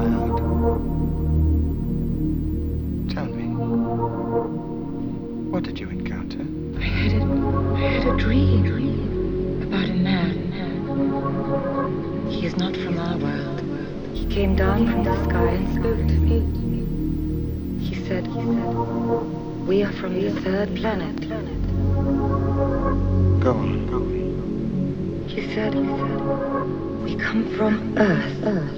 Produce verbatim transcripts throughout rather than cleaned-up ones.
world. Tell me, what did you encounter? I had a, I had a dream about a man. He is not from our world. He came down from the sky and spoke to me. He said, we are from the third planet. Go on. He said, we come from Earth. Earth.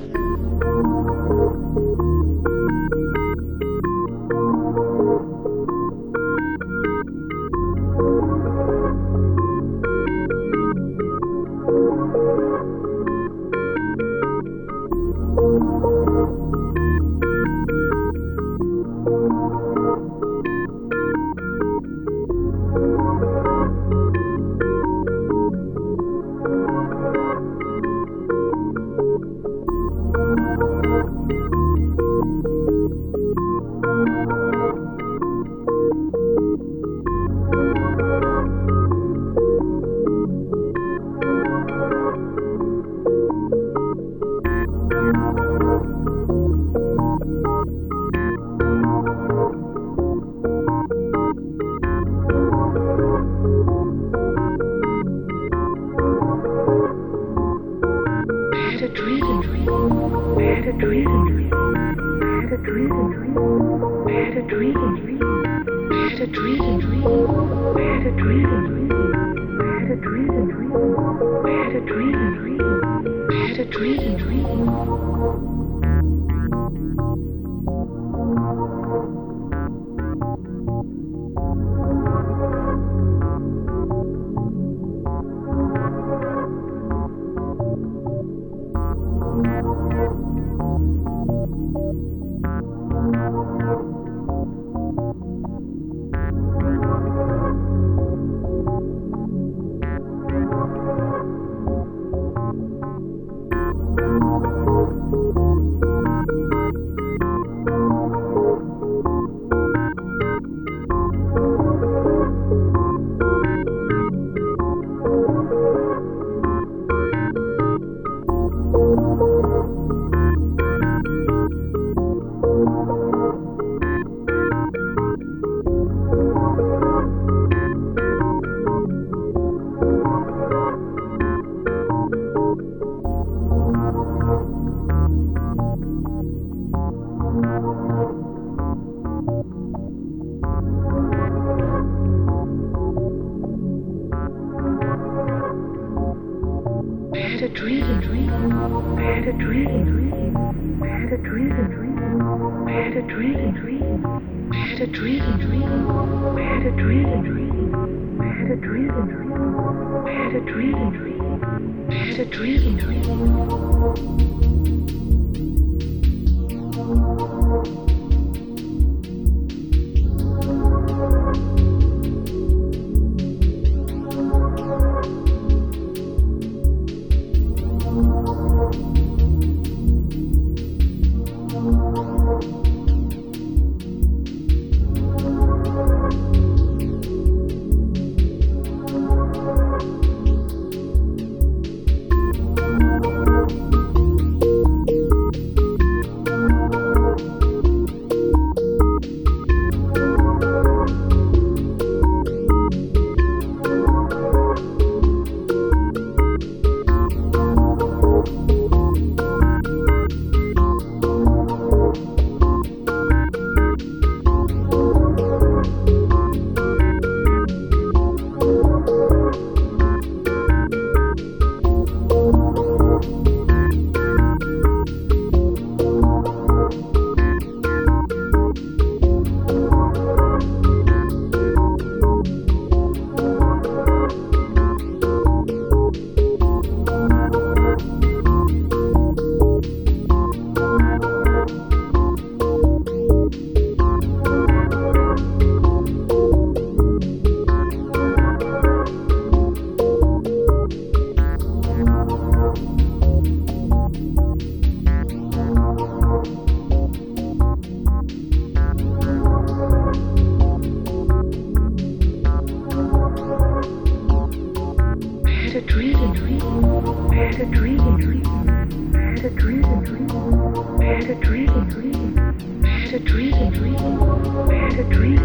had a dream, I had a dream, I had a dream,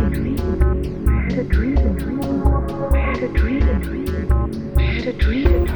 I had a dream, I had a dream, I had a dream.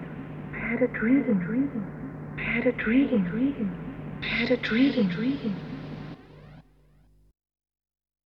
I had a dream, I had a dream, I had a dream, I had a dream.